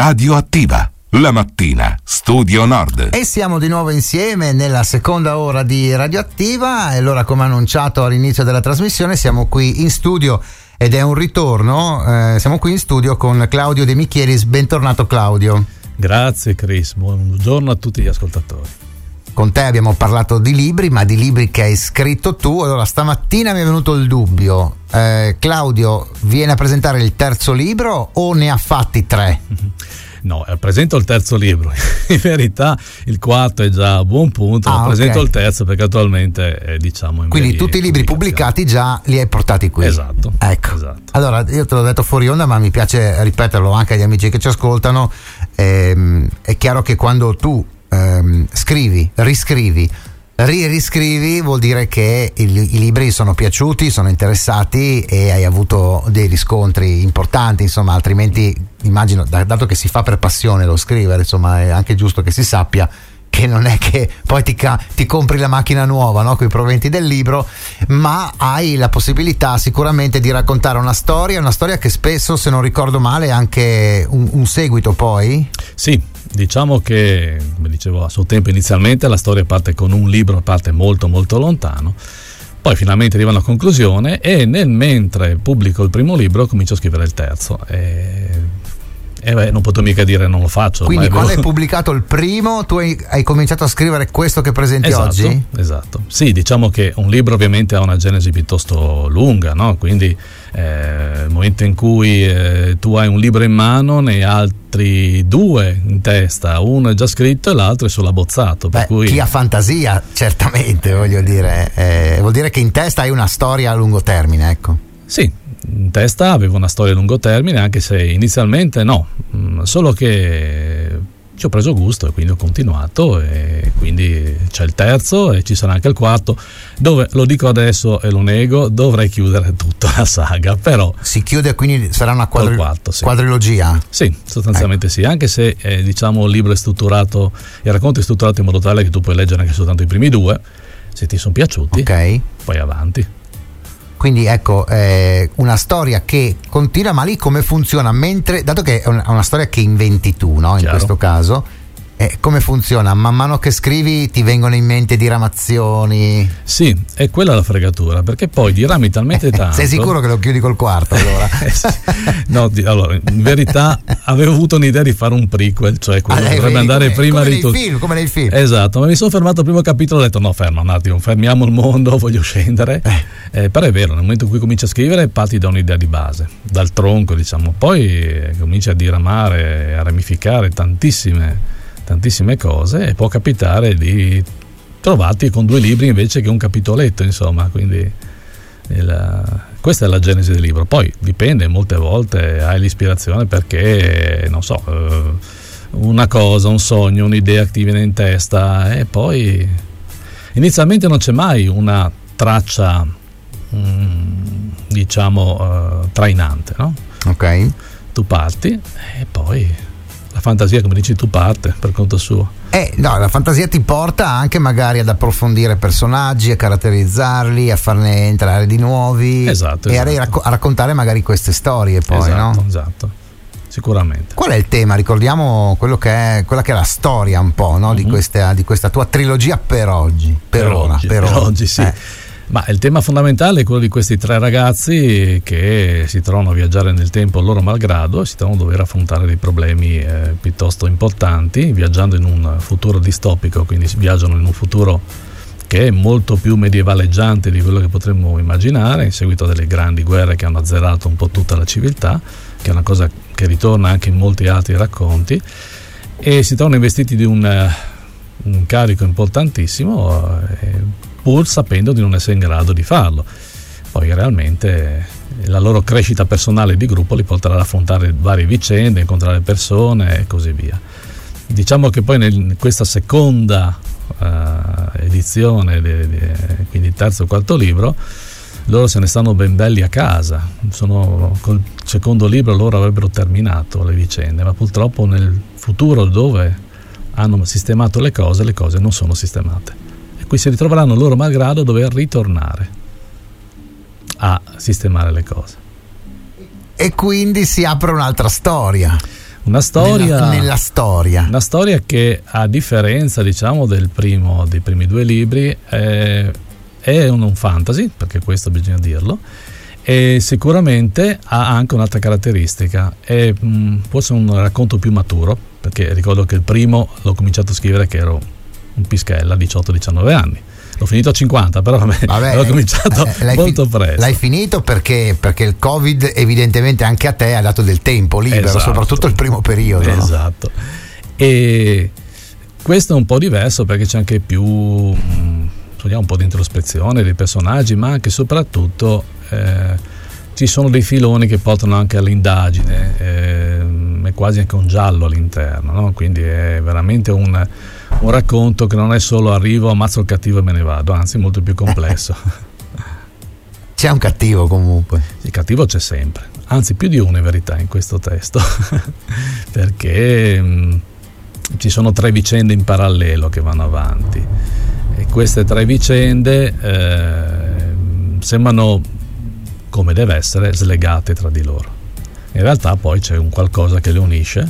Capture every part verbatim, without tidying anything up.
Radioattiva. La mattina, Studio Nord. E siamo di nuovo insieme nella seconda ora di Radioattiva. E allora, come annunciato all'inizio della trasmissione, siamo qui in studio ed è un ritorno. Eh, siamo qui in studio con Claudio De Michelis. Bentornato, Claudio. Grazie Chris, buongiorno a tutti gli ascoltatori. Con te abbiamo parlato di libri, ma di libri che hai scritto tu. Allora, stamattina mi è venuto il dubbio. Eh, Claudio viene a presentare il terzo libro o ne ha fatti tre? No, presento il terzo libro. In verità il quarto è già a buon punto, ah, ma presento okay. il terzo perché attualmente è, diciamo, in quindi tutti i libri pubblicati già li hai portati qui. Esatto. Ecco. Esatto. Allora, io te l'ho detto fuori onda, ma mi piace ripeterlo anche agli amici che ci ascoltano. Ehm, è chiaro che quando tu ehm, scrivi, riscrivi, ri-riscrivi, vuol dire che i, i libri sono piaciuti, sono interessati e hai avuto dei riscontri importanti, insomma, altrimenti immagino, dato che si fa per passione lo scrivere, insomma, è anche giusto che si sappia che non è che poi ti, ca- ti compri la macchina nuova, no, con i proventi del libro, ma hai la possibilità sicuramente di raccontare una storia, una storia che spesso, se non ricordo male, è anche un, un seguito poi? Sì, diciamo che, come dicevo a suo tempo inizialmente, la storia parte con un libro, parte molto molto lontano, poi finalmente arriva a una conclusione e nel mentre pubblico il primo libro comincio a scrivere il terzo e... Eh beh, non potevo mica dire non lo faccio. Quindi quando hai pubblicato il primo tu hai, hai cominciato a scrivere questo che presenti esatto, oggi? Esatto, sì, diciamo che un libro ovviamente ha una genesi piuttosto lunga, no? Quindi eh, il momento in cui eh, tu hai un libro in mano ne hai altri due in testa, uno è già scritto e l'altro è solo abbozzato. Per Beh, cui... chi ha fantasia certamente, voglio dire, eh, vuol dire che in testa hai una storia a lungo termine, ecco. Sì, in testa avevo una storia a lungo termine, anche se inizialmente no, solo che ci ho preso gusto e quindi ho continuato e quindi c'è il terzo e ci sarà anche il quarto, dove, lo dico adesso e lo nego, dovrei chiudere tutta la saga, però si chiude, quindi sarà una quadri- quarto, sì. quadrilogia? Sì, sostanzialmente ecco. Sì, anche se eh, diciamo il libro è strutturato, il racconto è strutturato in modo tale che tu puoi leggere anche soltanto i primi due, se ti sono piaciuti, ok, poi avanti. Quindi ecco, eh, una storia che continua, ma lì come funziona? Mentre, dato che è una, una storia che inventi tu, no? In Chiaro. questo caso, eh, come funziona? Man mano che scrivi ti vengono in mente diramazioni? Sì, è quella la fregatura, perché poi dirami talmente tanto. Sei sicuro che lo chiudi col quarto allora? No, di, allora, in verità avevo avuto un'idea di fare un prequel, cioè quello ah, che dovrebbe vedi, andare come, prima come di nei tutto. film, come nei film. Esatto, ma mi sono fermato al primo capitolo e ho detto no, ferma un attimo, fermiamo il mondo, voglio scendere. Eh. Eh, però è vero, nel momento in cui cominci a scrivere parti da un'idea di base, dal tronco, diciamo, poi eh, cominci a diramare, a ramificare tantissime, tantissime cose e può capitare di trovarti con due libri invece che un capitoletto, insomma, quindi il, questa è la genesi del libro. Poi dipende, molte volte hai l'ispirazione perché, non so, eh, una cosa, un sogno, un'idea che ti viene in testa e poi inizialmente non c'è mai una traccia diciamo uh, trainante, no? Ok. Tu parti e poi la fantasia, come dici tu, parte per conto suo. Eh, no, la fantasia ti porta anche magari ad approfondire personaggi, a caratterizzarli, a farne entrare di nuovi, esatto, e esatto. A, racco- a raccontare magari queste storie poi, esatto, no? Esatto, sicuramente. Qual è il tema? Ricordiamo quello che è, quella che è la storia un po', no? Mm-hmm. di, questa, di questa tua trilogia per oggi, per, per ora, oggi, per, per ora. oggi sì. Eh. Ma il tema fondamentale è quello di questi tre ragazzi che si trovano a viaggiare nel tempo loro malgrado e si trovano a dover affrontare dei problemi eh, piuttosto importanti, viaggiando in un futuro distopico, quindi viaggiano in un futuro che è molto più medievaleggiante di quello che potremmo immaginare, in seguito a delle grandi guerre che hanno azzerato un po' tutta la civiltà, che è una cosa che ritorna anche in molti altri racconti, e si trovano investiti di un, un carico importantissimo, eh, pur sapendo di non essere in grado di farlo. Poi realmente la loro crescita personale di gruppo li porterà ad affrontare varie vicende, incontrare persone e così via. Diciamo che poi in questa seconda uh, edizione, de, de, quindi il terzo e quarto libro, loro se ne stanno ben belli a casa. Sono, col secondo libro loro avrebbero terminato le vicende, ma purtroppo nel futuro, dove hanno sistemato le cose, le cose non sono sistemate. Qui si ritroveranno loro malgrado a dover ritornare a sistemare le cose. E quindi si apre un'altra storia. Una storia nella, nella storia. Una storia che, a differenza, diciamo, del primo, dei primi due libri, è, è un, un fantasy, perché questo bisogna dirlo, e sicuramente ha anche un'altra caratteristica, è mh, forse un racconto più maturo, perché ricordo che il primo l'ho cominciato a scrivere che ero un pischella, diciotto diciannove anni. L'ho finito a cinquanta, però vabbè, vabbè l'ho cominciato l'hai molto fi- presto. L'hai finito perché, perché il Covid evidentemente anche a te ha dato del tempo libero, esatto. Soprattutto il primo periodo. Esatto. No? E questo è un po' diverso perché c'è anche più mh, un po' di introspezione dei personaggi, ma anche e soprattutto eh, ci sono dei filoni che portano anche all'indagine, eh, è quasi anche un giallo all'interno, no? Quindi è veramente un, un racconto che non è solo arrivo, ammazzo il cattivo e me ne vado, anzi è molto più complesso. C'è un cattivo comunque. Il cattivo c'è sempre, anzi più di uno in verità in questo testo, perché mh, ci sono tre vicende in parallelo che vanno avanti e queste tre vicende eh, sembrano, come deve essere, slegate tra di loro. In realtà poi c'è un qualcosa che le unisce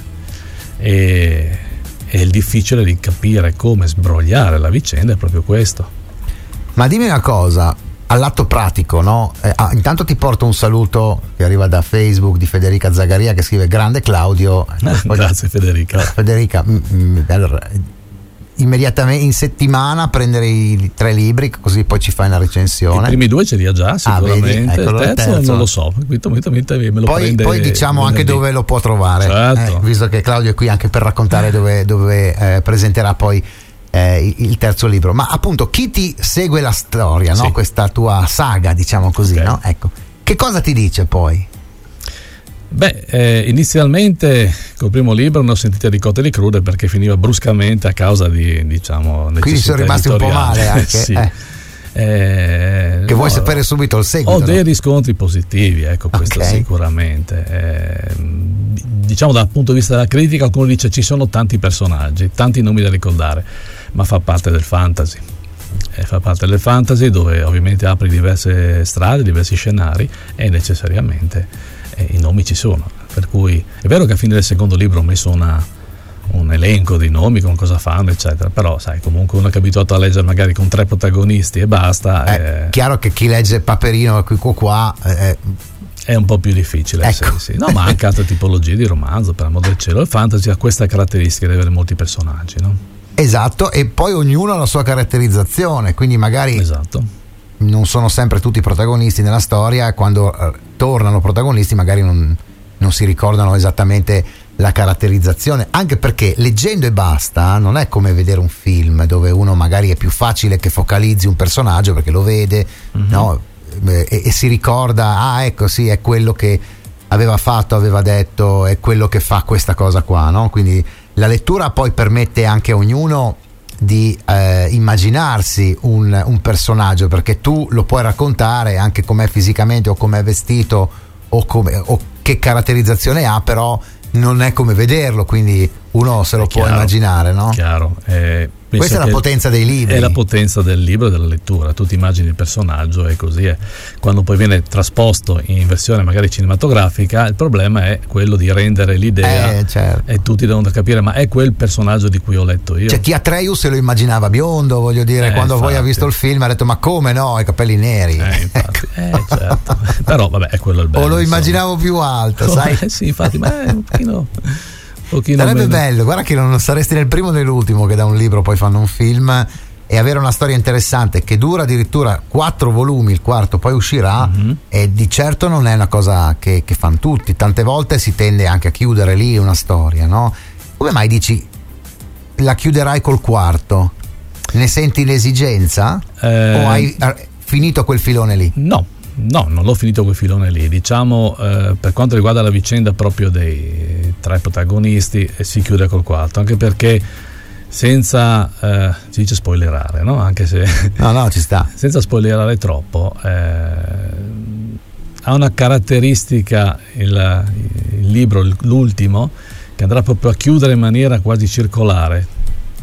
e, e il difficile di capire come sbrogliare la vicenda è proprio questo. Ma dimmi una cosa, all'atto pratico, no? Eh, ah, intanto ti porto un saluto che arriva da Facebook di Federica Zagaria che scrive: grande Claudio. Poi, grazie Federica. Federica, mm, mm, allora, immediatamente in settimana prendere i tre libri, così poi ci fai una recensione. I primi due ce li ha già sicuramente, ah, vedi, ecco, il terzo, terzo non lo so, me lo poi, prende poi diciamo venerdì. Anche dove lo può trovare, certo. eh, visto che Claudio è qui anche per raccontare dove, dove eh, presenterà poi eh, il terzo libro. Ma appunto, chi ti segue la storia, no? Sì. Questa tua saga, diciamo così, okay. no? Ecco, che cosa ti dice poi? Beh, eh, inizialmente col primo libro ne ho sentite di cotte e di crude perché finiva bruscamente a causa di, diciamo, necessità. Quindi sono rimasti un po' male anche. Sì. Eh. Eh, che vuoi no, sapere subito il seguito? Ho dei no? riscontri positivi, ecco, questo okay. sicuramente. Eh, diciamo dal punto di vista della critica, qualcuno dice ci sono tanti personaggi, tanti nomi da ricordare, ma fa parte del fantasy. Eh, fa parte del fantasy dove ovviamente apri diverse strade, diversi scenari e necessariamente eh, i nomi ci sono. Per cui è vero che a fine del secondo libro ho messo una un elenco di nomi con cosa fanno eccetera, però sai, comunque uno che è abituato a leggere magari con tre protagonisti e basta, è eh, chiaro che chi legge Paperino qui qua, qua eh, è un po' più difficile, ecco. sì, sì. No, ma anche altre tipologie di romanzo, per amor del cielo. Il fantasy ha questa caratteristica di avere molti personaggi, no? Esatto, e poi ognuno ha la sua caratterizzazione, quindi magari esatto. non sono sempre tutti protagonisti nella storia e quando eh, tornano protagonisti magari non, non si ricordano esattamente la caratterizzazione, anche perché leggendo e basta non è come vedere un film dove uno magari è più facile che focalizzi un personaggio perché lo vede, mm-hmm. no? e, e si ricorda, ah ecco sì, è quello che aveva fatto, aveva detto, è quello che fa questa cosa qua, no? Quindi la lettura poi permette anche a ognuno di eh, immaginarsi un, un personaggio, perché tu lo puoi raccontare anche com'è fisicamente o com'è vestito o, come, o che caratterizzazione ha, però non è come vederlo, quindi uno se lo può immaginare, no? Chiaro. Eh, questa è la potenza dei libri. È la potenza del libro e della lettura. Tu ti immagini il personaggio e così è. Quando poi viene trasposto in versione magari cinematografica, il problema è quello di rendere l'idea eh, certo. e tutti devono capire, ma è quel personaggio di cui ho letto io. Cioè chi Atreus se lo immaginava biondo, voglio dire, eh, quando infatti. poi ha visto il film ha detto ma come no, i capelli neri. Eh, infatti. eh, certo. Però vabbè, è quello il bello. O lo insomma. immaginavo più alto, oh, sai? Eh, sì, infatti, ma è un pochino... Sarebbe meno. bello, guarda che non saresti nel primo né l'ultimo che da un libro poi fanno un film, e avere una storia interessante che dura addirittura quattro volumi, il quarto poi uscirà, mm-hmm. e di certo non è una cosa che, che fanno tutti. Tante volte si tende anche a chiudere lì una storia, no? Come mai dici la chiuderai col quarto? Ne senti l'esigenza? Eh, o hai finito quel filone lì? No. No, non l'ho finito quel filone lì. Diciamo, eh, per quanto riguarda la vicenda proprio dei tre protagonisti, eh, si chiude col quarto, anche perché senza eh, si dice spoilerare, no? Anche se no, no, ci sta. Senza spoilerare troppo, eh, ha una caratteristica il, il libro, l'ultimo, che andrà proprio a chiudere in maniera quasi circolare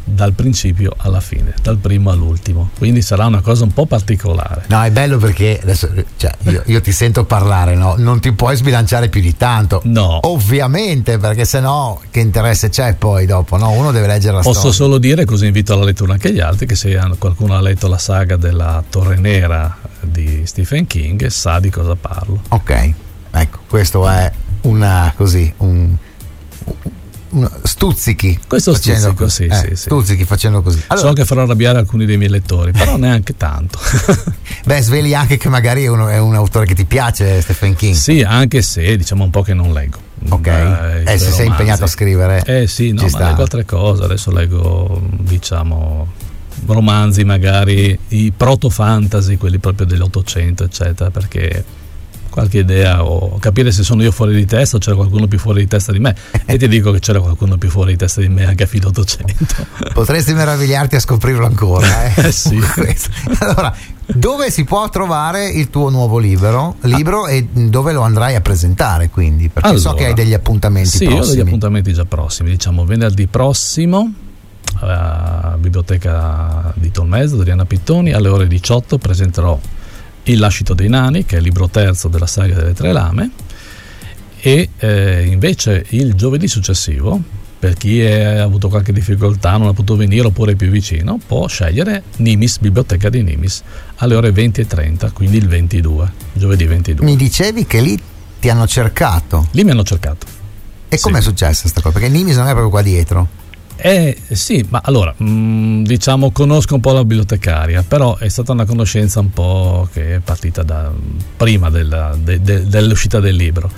dal principio alla fine, dal primo all'ultimo, quindi sarà una cosa un po' particolare. No, è bello perché adesso, cioè, io, io ti sento parlare, no? Non ti puoi sbilanciare più di tanto, no, ovviamente, perché sennò che interesse c'è poi dopo, no? Uno deve leggere la Posso storia. solo dire, così invito alla lettura anche gli altri, che se qualcuno ha letto la saga della Torre Nera di Stephen King sa di cosa parlo. Ok, ecco, questo è una così un stuzzichi, questo stuzzico, sì, eh, sì, stuzzichi sì. facendo così. Allora, so che farò arrabbiare alcuni dei miei lettori, però neanche tanto. Beh, sveli anche che magari è, uno, è un autore che ti piace, Stephen King. Sì, anche se diciamo un po' che non leggo. Ok, eh, eh, se sei impegnato a scrivere. Eh sì, no, ma sta. Leggo altre cose, adesso leggo diciamo romanzi magari, i proto-fantasy, quelli proprio dell'Ottocento, eccetera, perché qualche idea o capire se sono io fuori di testa o c'era qualcuno più fuori di testa di me, e ti dico che c'era qualcuno più fuori di testa di me anche a fine Ottocento. Potresti meravigliarti a scoprirlo ancora, eh? eh sì. Allora, dove si può trovare il tuo nuovo libro, libro ah. e dove lo andrai a presentare, quindi? Perché allora, so che hai degli appuntamenti sì, prossimi. Sì, ho degli appuntamenti già prossimi, diciamo venerdì prossimo alla Biblioteca di Tolmezzo, Adriana Pittoni, alle ore diciotto presenterò Il lascito dei nani, che è il libro terzo della saga delle tre lame, e eh, invece il giovedì successivo, per chi ha avuto qualche difficoltà, non ha potuto venire oppure è più vicino, può scegliere Nimis, Biblioteca di Nimis, alle ore venti e trenta, quindi il ventidue, giovedì ventidue. Mi dicevi che lì ti hanno cercato? Lì mi hanno cercato. E sì. com'è successa questa cosa? Perché Nimis non è proprio qua dietro. Eh sì, ma allora mh, diciamo conosco un po' la bibliotecaria, però è stata una conoscenza un po' che è partita da prima della, de, de, dell'uscita del libro.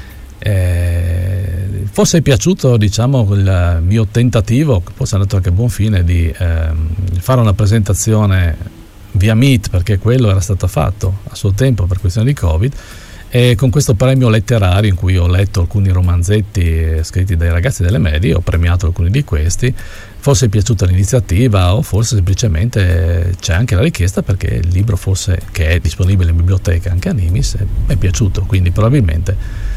Eh, forse è piaciuto, diciamo, il mio tentativo, che forse è andato anche a buon fine, di eh, fare una presentazione via Meet, perché quello era stato fatto a suo tempo per questione di Covid, e con questo premio letterario in cui ho letto alcuni romanzetti scritti dai ragazzi delle medie, ho premiato alcuni di questi. Forse è piaciuta l'iniziativa o forse semplicemente c'è anche la richiesta perché il libro, forse, che è disponibile in biblioteca anche a Nimis, è piaciuto, quindi probabilmente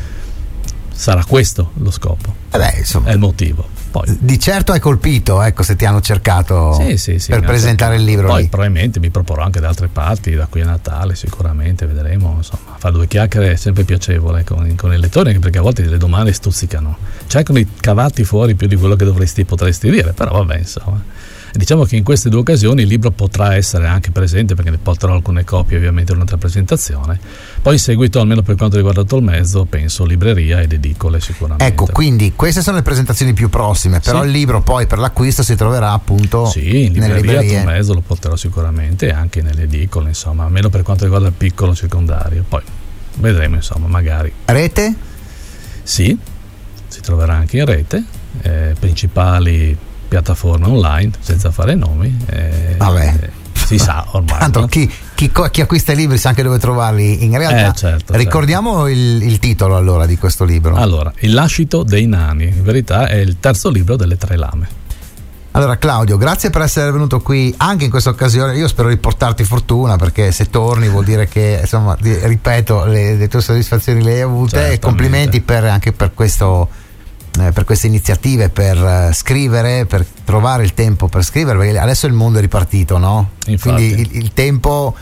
sarà questo lo scopo. Eh beh, insomma, è il motivo. Poi, di certo hai colpito, ecco, se ti hanno cercato sì, sì, sì, per presentare il libro. Poi lì. Probabilmente mi proporrò anche da altre parti da qui a Natale, sicuramente vedremo. Insomma, fare due chiacchiere è sempre piacevole con, con il lettore, anche perché a volte le domande stuzzicano, cercano di cavarti fuori più di quello che dovresti potresti dire, però vabbè, insomma. Diciamo che in queste due occasioni il libro potrà essere anche presente, perché ne porterò alcune copie ovviamente in un'altra presentazione. Poi in seguito, almeno per quanto riguarda Tolmezzo, penso libreria ed edicole sicuramente. Ecco, quindi queste sono le presentazioni più prossime, però sì. Il libro poi per l'acquisto si troverà appunto sì, in nelle libreria. librerie. Tolmezzo lo porterò sicuramente, e anche nelle edicole, insomma, almeno per quanto riguarda il piccolo circondario. Poi vedremo, insomma, magari. Rete? Sì, si troverà anche in rete, eh, principali piattaforme online, senza fare nomi, eh, vabbè, eh, si sa ormai. Tanto no? chi, chi, chi acquista i libri sa anche dove trovarli. In realtà, eh, certo, ricordiamo certo. Il, il titolo allora di questo libro. Allora, Il lascito dei nani, in verità è il terzo libro delle tre lame. Allora Claudio, grazie per essere venuto qui anche in questa occasione. Io spero di portarti fortuna, perché se torni vuol dire che, insomma, ripeto, le, le tue soddisfazioni le hai avute. Certamente. E complimenti per, anche per questo, eh, per queste iniziative, per uh, scrivere, per trovare il tempo per scrivere, perché adesso il mondo è ripartito, no? Infatti. Quindi il, il tempo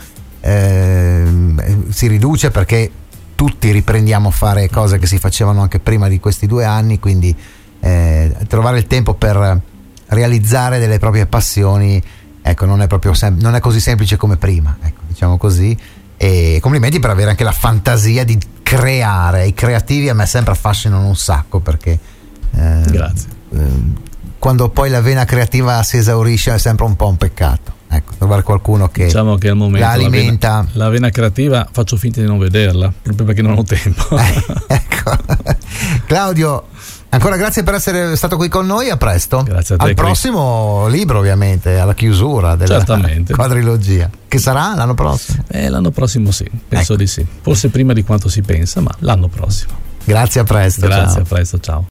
eh, si riduce, perché tutti riprendiamo a fare cose che si facevano anche prima di questi due anni, quindi eh, trovare il tempo per realizzare delle proprie passioni, ecco, non è proprio sem- non è così semplice come prima, ecco, diciamo così. E complimenti per avere anche la fantasia di creare. I creativi a me sempre affascinano un sacco, perché eh, grazie eh, quando poi la vena creativa si esaurisce è sempre un po' un peccato, ecco, trovare qualcuno che, diciamo che al momento la alimenta. La vena, la vena creativa faccio finta di non vederla, proprio perché non ho tempo. eh, ecco. Claudio, ancora grazie per essere stato qui con noi, a presto. Grazie a te, al Chris. Prossimo libro, ovviamente, alla chiusura della Certamente. quadrilogia, che sarà l'anno prossimo. Eh, l'anno prossimo sì, penso ecco. di sì, forse prima di quanto si pensa, ma l'anno prossimo. Grazie, a presto. Grazie, ciao. a presto, ciao.